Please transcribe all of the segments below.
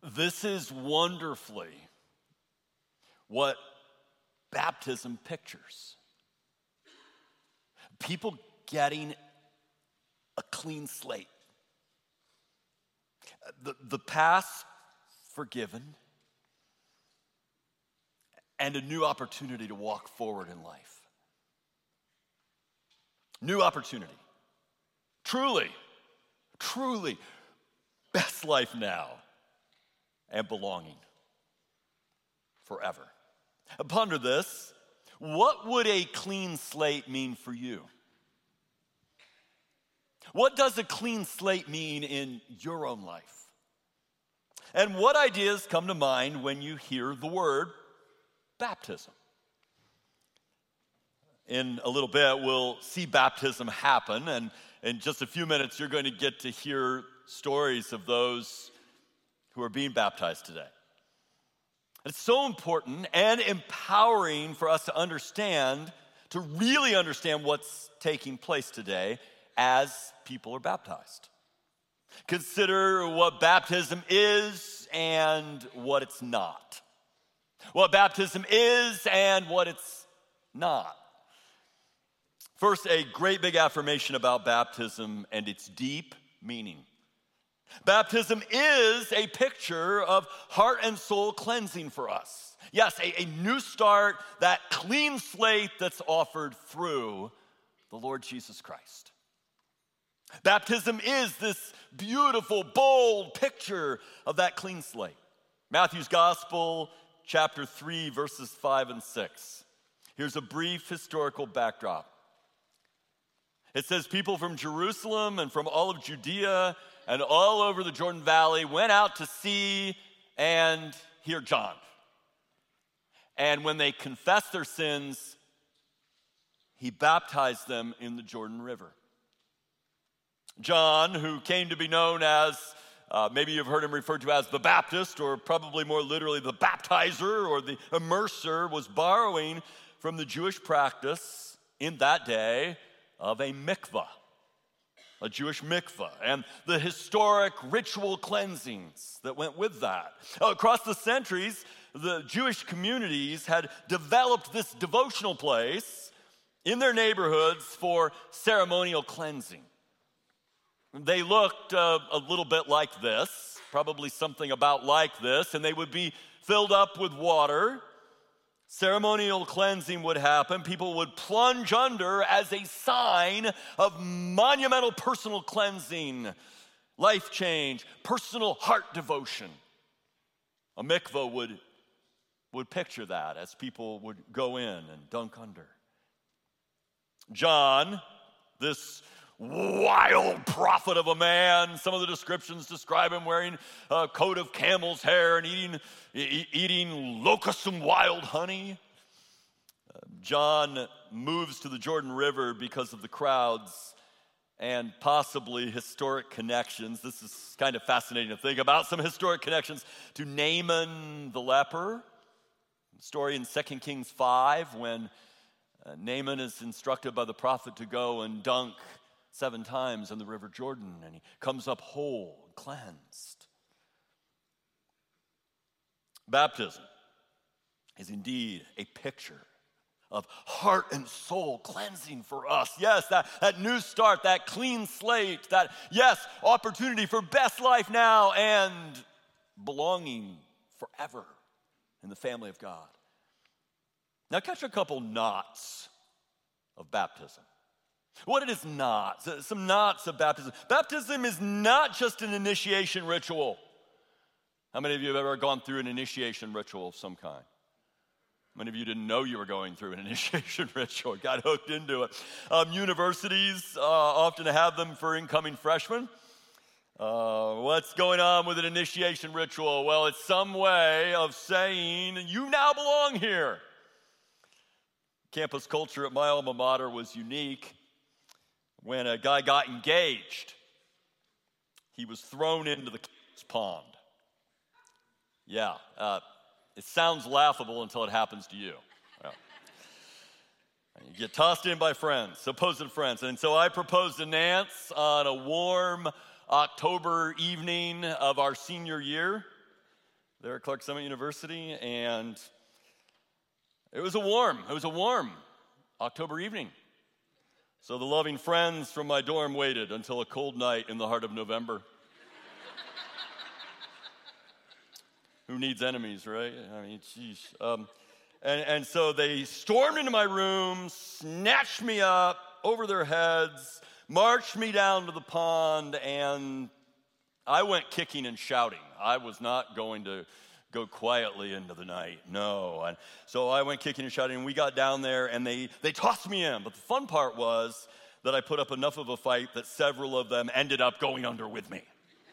This is wonderfully what baptism pictures. People getting a clean slate. The past forgiven, and a new opportunity to walk forward in life. New opportunity. Truly, best life now and belonging forever. Ponder this. What would a clean slate mean for you? What does a clean slate mean in your own life? And what ideas come to mind when you hear the word baptism? In a little bit, we'll see baptism happen, and in just a few minutes, you're going to get to hear stories of those who are being baptized today. It's so important and empowering for us to really understand what's taking place today as people are baptized. Consider what baptism is and what it's not. What baptism is and what it's not. First, a great big affirmation about baptism and its deep meaning. Baptism is a picture of heart and soul cleansing for us. Yes, a new start, that clean slate that's offered through the Lord Jesus Christ. Baptism is this beautiful, bold picture of that clean slate. Matthew's Gospel, chapter 3, verses 5 and 6. Here's a brief historical backdrop. It says, people from Jerusalem and from all of Judea and all over the Jordan Valley went out to see and hear John. And when they confessed their sins, he baptized them in the Jordan River. John, who came to be known as, maybe you've heard him referred to as the Baptist, or probably more literally the baptizer or the immerser, was borrowing from the Jewish practice in that day of a mikvah, a Jewish mikvah, and the historic ritual cleansings that went with that. Across the centuries, the Jewish communities had developed this devotional place in their neighborhoods for ceremonial cleansing. They looked a little bit like this, probably something about like this, and they would be filled up with water. Ceremonial cleansing would happen. People would plunge under as a sign of monumental personal cleansing, life change, personal heart devotion. A mikvah would picture that as people would go in and dunk under. John, this wild prophet of a man. Some of the descriptions describe him wearing a coat of camel's hair and eating locusts and wild honey. John moves to the Jordan River because of the crowds and possibly historic connections. This is kind of fascinating to think about. Some historic connections to Naaman the leper. Story in 2 Kings 5 when Naaman is instructed by the prophet to go and dunk 7 times in the River Jordan, and he comes up whole and cleansed. Baptism is indeed a picture of heart and soul cleansing for us. Yes, that new start, that clean slate, that, yes, opportunity for best life now and belonging forever in the family of God. Now catch a couple knots of baptism. What it is not, some knots of baptism. Baptism is not just an initiation ritual. How many of you have ever gone through an initiation ritual of some kind? Many of you didn't know you were going through an initiation ritual, got hooked into it. Universities often have them for incoming freshmen. What's going on with an initiation ritual? Well, it's some way of saying, you now belong here. Campus culture at my alma mater was unique. When a guy got engaged, he was thrown into the pond. Yeah, it sounds laughable until it happens to you. Yeah. You get tossed in by friends, supposed friends. And so I proposed to Nance on a warm October evening of our senior year. there at Clark Summit University, and it was a warm October evening. So the loving friends from my dorm waited until a cold night in the heart of November. Who needs enemies, right? I mean, geez. And so they stormed into my room, snatched me up over their heads, marched me down to the pond, and I went kicking and shouting. I was not going to go quietly into the night, no. And so I went kicking and shouting, and we got down there, and they tossed me in. But the fun part was that I put up enough of a fight that several of them ended up going under with me.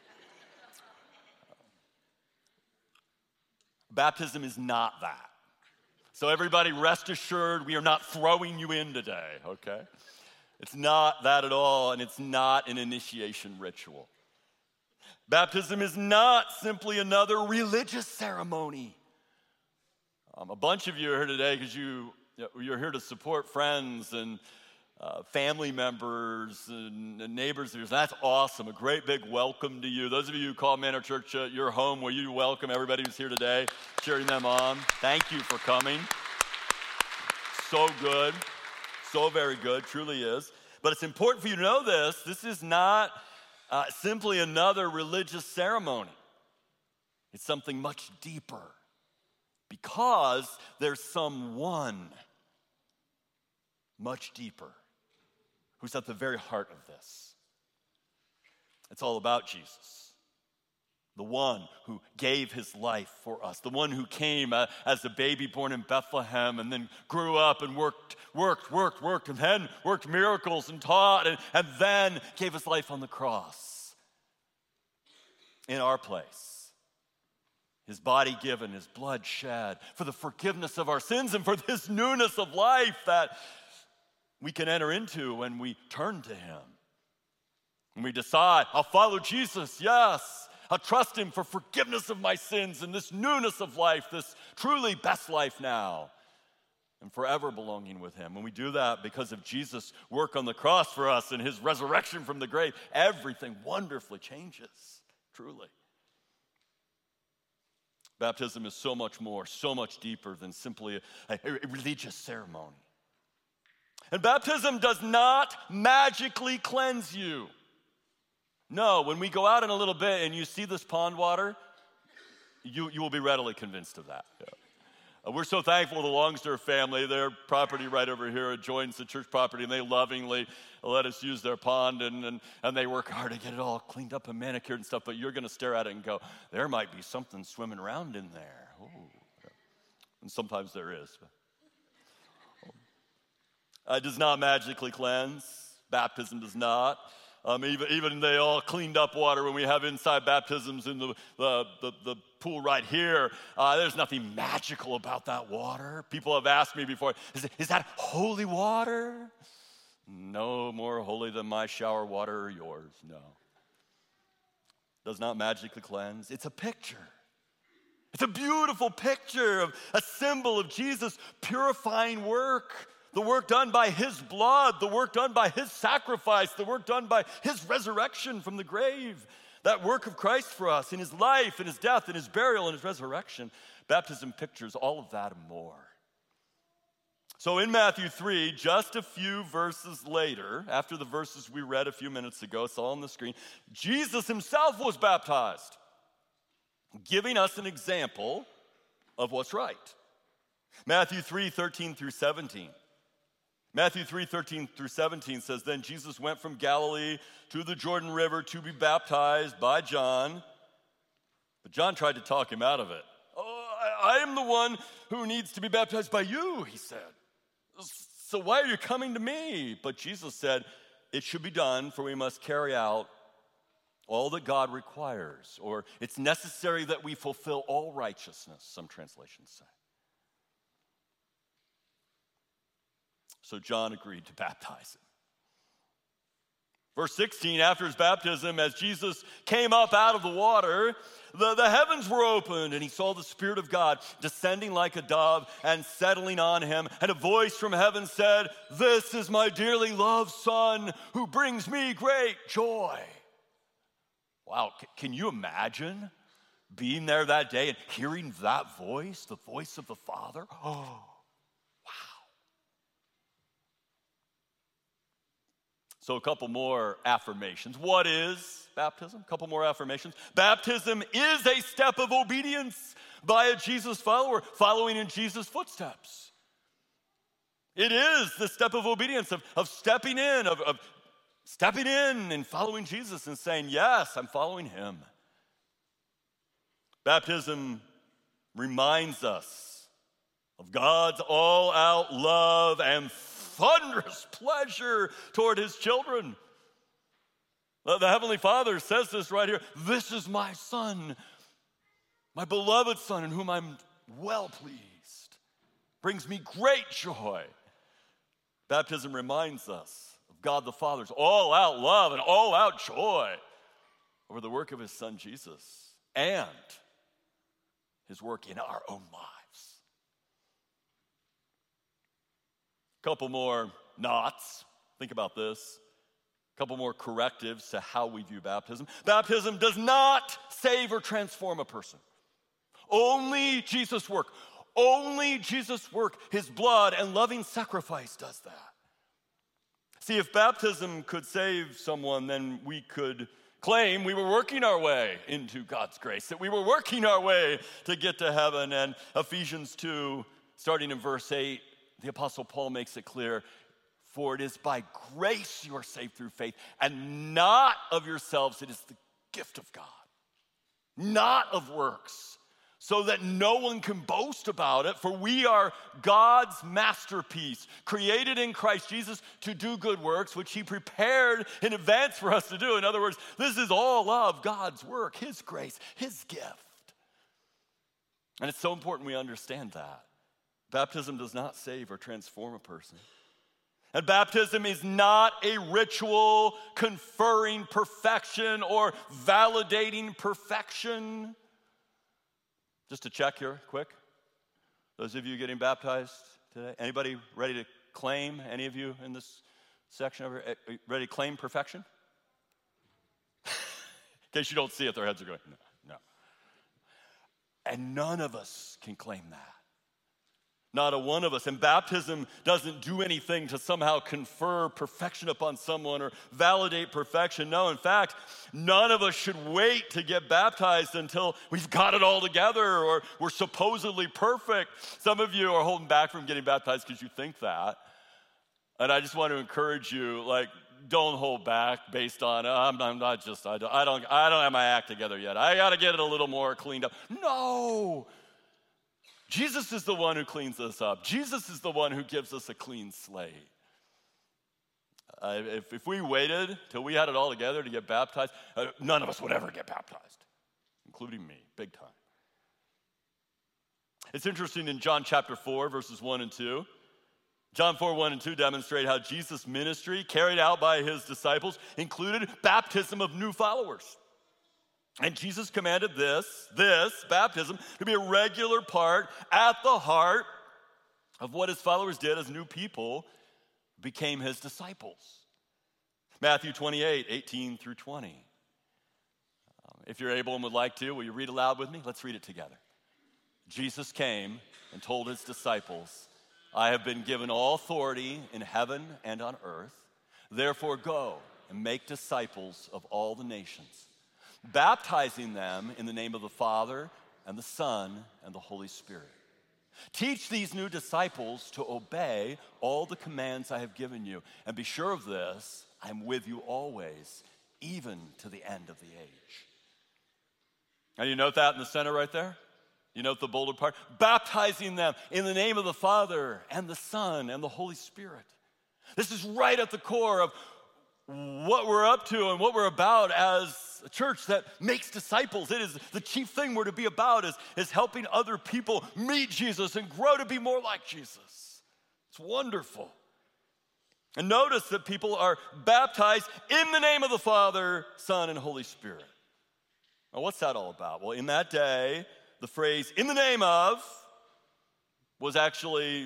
Baptism is not that. So everybody rest assured, we are not throwing you in today, okay? It's not that at all, and it's not an initiation ritual. Baptism is not simply another religious ceremony. A bunch of you are here today because you're here to support friends and family members and neighbors. That's awesome. A great big welcome to you. Those of you who call Manor Church your home, will you welcome everybody who's here today, cheering them on? Thank you for coming. So good. So very good. Truly is. But it's important for you to know this. This is not simply another religious ceremony. It's something much deeper because there's someone much deeper who's at the very heart of this. It's all about Jesus, the one who gave his life for us, the one who came as a baby born in Bethlehem and then grew up and worked, and then worked miracles and taught, and then gave his life on the cross in our place. His body given, his blood shed for the forgiveness of our sins and for this newness of life that we can enter into when we turn to him. When we decide, I'll follow Jesus, yes. I'll trust him for forgiveness of my sins and this newness of life, this truly best life now, and forever belonging with him. When we do that because of Jesus' work on the cross for us and his resurrection from the grave, everything wonderfully changes, truly. Baptism is so much more, so much deeper than simply a religious ceremony. And baptism does not magically cleanse you. No, when we go out in a little bit and you see this pond water, you will be readily convinced of that. Yeah. We're so thankful to the Longster family. Their property right over here adjoins the church property, and they lovingly let us use their pond, and they work hard to get it all cleaned up and manicured and stuff, but you're going to stare at it and go, there might be something swimming around in there. Ooh. And sometimes there is. It does not magically cleanse. Baptism does not. Even they all cleaned up water when we have inside baptisms in the pool right here. There's nothing magical about that water. People have asked me before, is that holy water? No more holy than my shower water or yours, no. Does not magically cleanse. It's a picture. It's a beautiful picture of a symbol of Jesus' purifying work. The work done by his blood, the work done by his sacrifice, the work done by his resurrection from the grave. That work of Christ for us in his life, in his death, in his burial, and his resurrection. Baptism pictures all of that and more. So in Matthew 3, just a few verses later, after the verses we read a few minutes ago, it's all on the screen, Jesus himself was baptized, giving us an example of what's right. Matthew 3, 13 through 17. Matthew 3, 13 through 17 says, Then Jesus went from Galilee to the Jordan River to be baptized by John. But John tried to talk him out of it. Oh, I am the one who needs to be baptized by you, he said. So why are you coming to me? But Jesus said, it should be done, for we must carry out all that God requires. Or it's necessary that we fulfill all righteousness, some translations say. So John agreed to baptize him. Verse 16, after his baptism, as Jesus came up out of the water, the heavens were opened, and he saw the Spirit of God descending like a dove and settling on him. And a voice from heaven said, This is my dearly loved Son, who brings me great joy. Wow, can you imagine being there that day and hearing that voice, the voice of the Father. Oh, wow. So a couple more affirmations. What is baptism? A couple more affirmations. Baptism is a step of obedience by a Jesus follower, following in Jesus' footsteps. It is the step of obedience, of stepping in, of stepping in and following Jesus and saying, yes, I'm following him. Baptism reminds us of God's all-out love and thunderous pleasure toward his children. The Heavenly Father says this right here. This is my Son, my beloved Son, in whom I'm well pleased. Brings me great joy. Baptism reminds us of God the Father's all-out love and all-out joy over the work of his Son Jesus and his work in our own lives. A couple more knots. Think about this. A couple more correctives to how we view baptism. Baptism does not save or transform a person. Only Jesus' work. Only Jesus' work, his blood and loving sacrifice does that. See, if baptism could save someone, then we could claim we were working our way into God's grace, that we were working our way to get to heaven. And Ephesians 2, starting in verse 8, the Apostle Paul makes it clear, for it is by grace you are saved through faith, and not of yourselves, it is the gift of God, not of works, so that no one can boast about it, for we are God's masterpiece, created in Christ Jesus to do good works, which he prepared in advance for us to do. In other words, this is all of God's work, his grace, his gift. And it's so important we understand that. Baptism does not save or transform a person. And baptism is not a ritual conferring perfection or validating perfection. Just to check here, quick. Those of you getting baptized today, anybody ready to claim, any of you in this section over here, ready to claim perfection? In case you don't see it, their heads are going, no. And none of us can claim that. Not a one of us. And baptism doesn't do anything to somehow confer perfection upon someone or validate perfection. No, in fact, none of us should wait to get baptized until we've got it all together or we're supposedly perfect. Some of you are holding back from getting baptized because you think that. And I just want to encourage you, don't hold back based on, I don't have my act together yet. I got to get it a little more cleaned up. No. Jesus is the one who cleans us up. Jesus is the one who gives us a clean slate. If we waited till we had it all together to get baptized, none of us would ever get baptized, including me, big time. It's interesting in John chapter 4, verses 1 and 2. John 4, 1 and 2 demonstrate how Jesus' ministry, carried out by his disciples, included baptism of new followers. And Jesus commanded this baptism, to be a regular part at the heart of what his followers did as new people became his disciples. Matthew 28, 18 through 20. If you're able and would like to, will you read aloud with me? Let's read it together. Jesus came and told his disciples, I have been given all authority in heaven and on earth. Therefore go and make disciples of all the nations, baptizing them in the name of the Father and the Son and the Holy Spirit. Teach these new disciples to obey all the commands I have given you. And be sure of this, I am with you always, even to the end of the age. Now you note that in the center right there? You note the bolded part? Baptizing them in the name of the Father and the Son and the Holy Spirit. This is right at the core of what we're up to and what we're about as a church that makes disciples. It is the chief thing we're to be about is helping other people meet Jesus and grow to be more like Jesus. It's wonderful. And notice that people are baptized in the name of the Father, Son, and Holy Spirit. Now, what's that all about? Well, in that day, the phrase "in the name of" was actually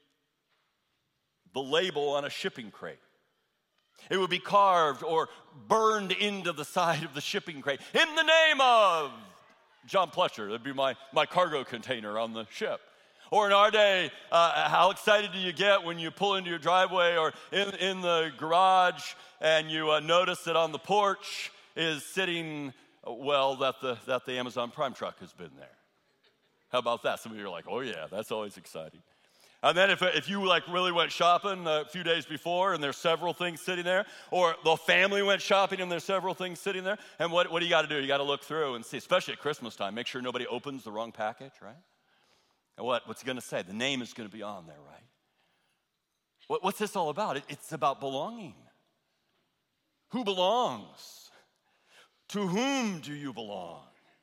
the label on a shipping crate. It would be carved or burned into the side of the shipping crate. In the name of John Pletcher. That'd be my cargo container on the ship. Or in our day, how excited do you get when you pull into your driveway or in the garage and you notice that on the porch is sitting, that the Amazon Prime truck has been there. How about that? Some of you are like, oh yeah, that's always exciting. And then if you really went shopping a few days before and there's several things sitting there, or the family went shopping and there's several things sitting there, and what do you got to do? You got to look through and see, especially at Christmas time, make sure nobody opens the wrong package, right? And what's he going to say? The name is going to be on there, right? What's this all about? It's about belonging. Who belongs? To whom do you belong?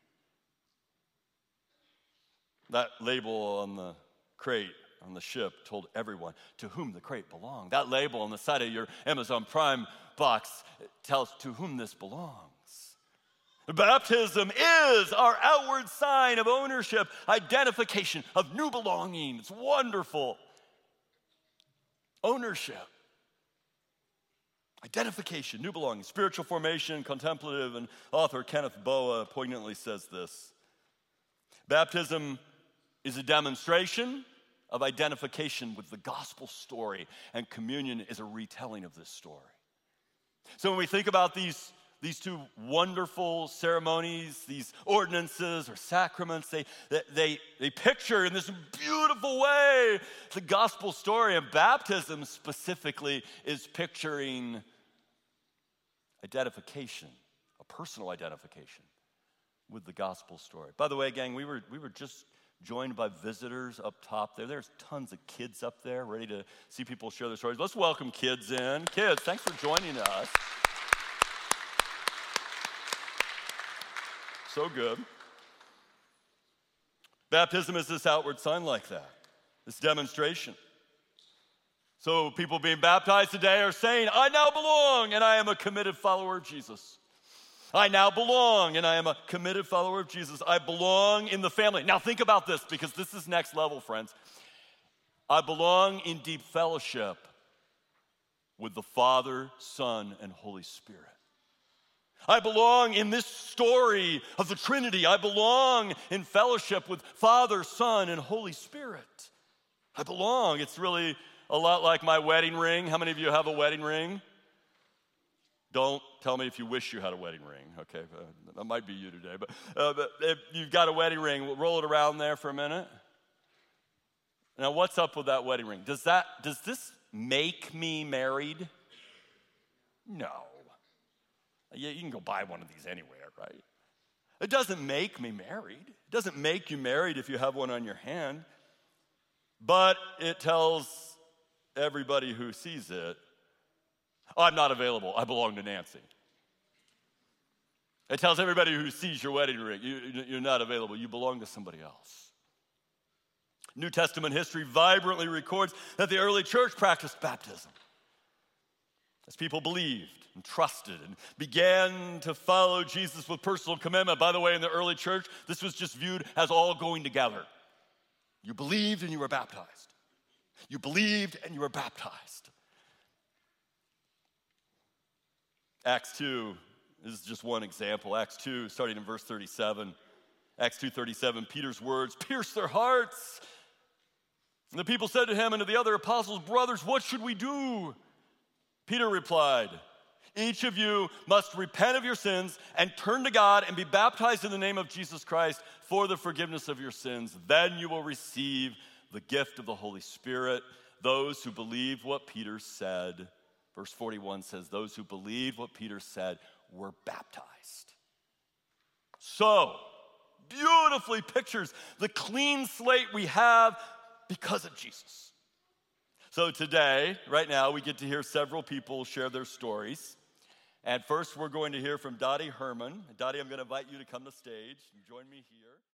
That label on the crate on the ship told everyone to whom the crate belonged. That label on the side of your Amazon Prime box tells to whom this belongs. Baptism is our outward sign of ownership, identification, of new belonging. It's wonderful. Ownership, identification, new belonging, spiritual formation, contemplative, and author Kenneth Boa poignantly says this. Baptism is a demonstration of identification with the gospel story, and communion is a retelling of this story. So when we think about these two wonderful ceremonies, these ordinances or sacraments, they picture in this beautiful way the gospel story, and baptism specifically is picturing identification, a personal identification with the gospel story. By the way, gang, we were just joined by visitors up top there. There's tons of kids up there ready to see people share their stories. Let's welcome kids in. Kids, thanks for joining us. So good. Baptism is this outward sign like that, this demonstration. So people being baptized today are saying, I now belong and I am a committed follower of Jesus. I now belong and I am a committed follower of Jesus. I belong in the family. Now think about this, because this is next level, friends. I belong in deep fellowship with the Father, Son, and Holy Spirit. I belong in this story of the Trinity. I belong in fellowship with Father, Son, and Holy Spirit. I belong. It's really a lot like my wedding ring. How many of you have a wedding ring? Don't tell me if you wish you had a wedding ring. Okay, that might be you today. But if you've got a wedding ring, we'll roll it around there for a minute. Now, what's up with that wedding ring? Does this make me married? No. You can go buy one of these anywhere, right? It doesn't make me married. It doesn't make you married if you have one on your hand. But it tells everybody who sees it, I'm not available. I belong to Nancy. It tells everybody who sees your wedding ring, you're not available. You belong to somebody else. New Testament history vibrantly records that the early church practiced baptism as people believed and trusted and began to follow Jesus with personal commitment. By the way, in the early church, this was just viewed as all going together. You believed and you were baptized. You believed and you were baptized. Acts 2 is just one example. Acts 2, starting in verse 37. Acts 2:37, Peter's words pierced their hearts. And the people said to him and to the other apostles, brothers, what should we do? Peter replied, each of you must repent of your sins and turn to God and be baptized in the name of Jesus Christ for the forgiveness of your sins. Then you will receive the gift of the Holy Spirit. Those who believe what Peter said, verse 41 says, those who believed what Peter said were baptized. So, beautifully pictures the clean slate we have because of Jesus. So today, right now, we get to hear several people share their stories. And first, we're going to hear from Dottie Herman. Dottie, I'm going to invite you to come to stage and join me here.